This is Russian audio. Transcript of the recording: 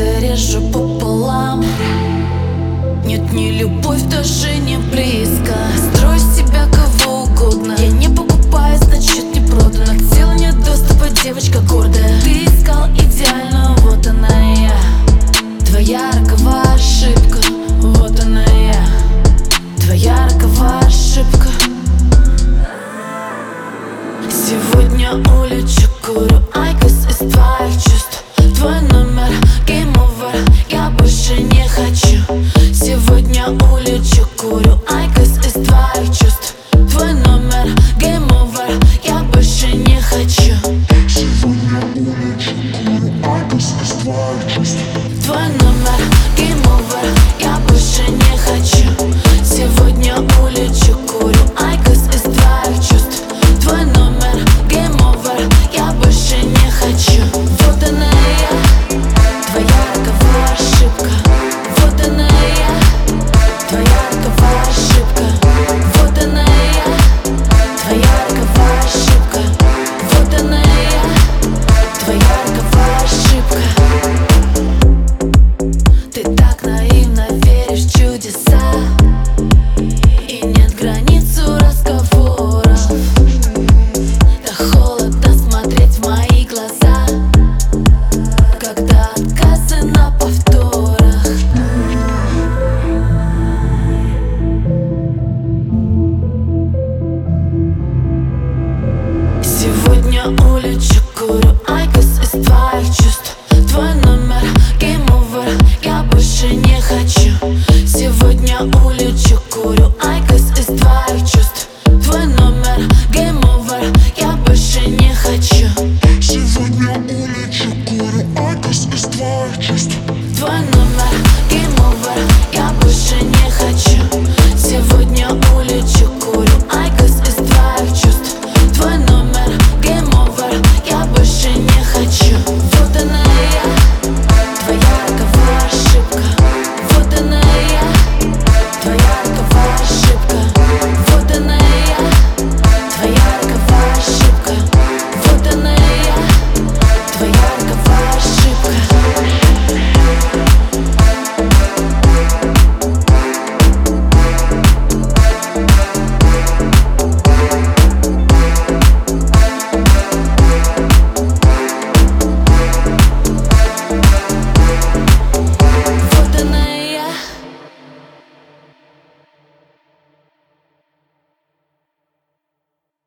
сердце режу пополам. Нет, не любовь, даже не близко. Строй из себя кого угодно. Я не покупаю, значит не продано. К телу нет доступа, девочка гордая. Ты искал идеальную, вот она я. Твоя роковая ошибка, вот она я. Твоя роковая ошибка. Сегодня улечу, курю айкос из твоих чувств. Твой номер, game over, я больше не хочу. Сегодня улечу, курю айкос из твоих чувств. Твой номер, game over, я больше не хочу. Сегодня улечу, курю айкос из твоих чувств. Твой номер, game over, я больше не хочу. Сегодня улечу, курю айкос из твоих чувств. Твой номер, game over, я больше не хочу. Вот она я, твоя роковая ошибка. Вот она я, твоя роковая ошибка. Вот она я, твоя роковая ошибка. Вот она я, твоя роковая ошибка. Ты так наивно веришь в чудеса, и нет границ у разговоров. Так холодно смотреть в мои глаза, когда отказы на повторах. Сегодня улечу, курю айкос из твоих чувств. Твой номер, game over, я больше не хочу. Сегодня улечу, курю айкос из твоих чувств. Твой номер, game over, я больше не хочу. Сегодня улечу, курю айкос из твоих чувств. Твой номер, game over, я больше не хочу. Сегодня улечу, курю айкос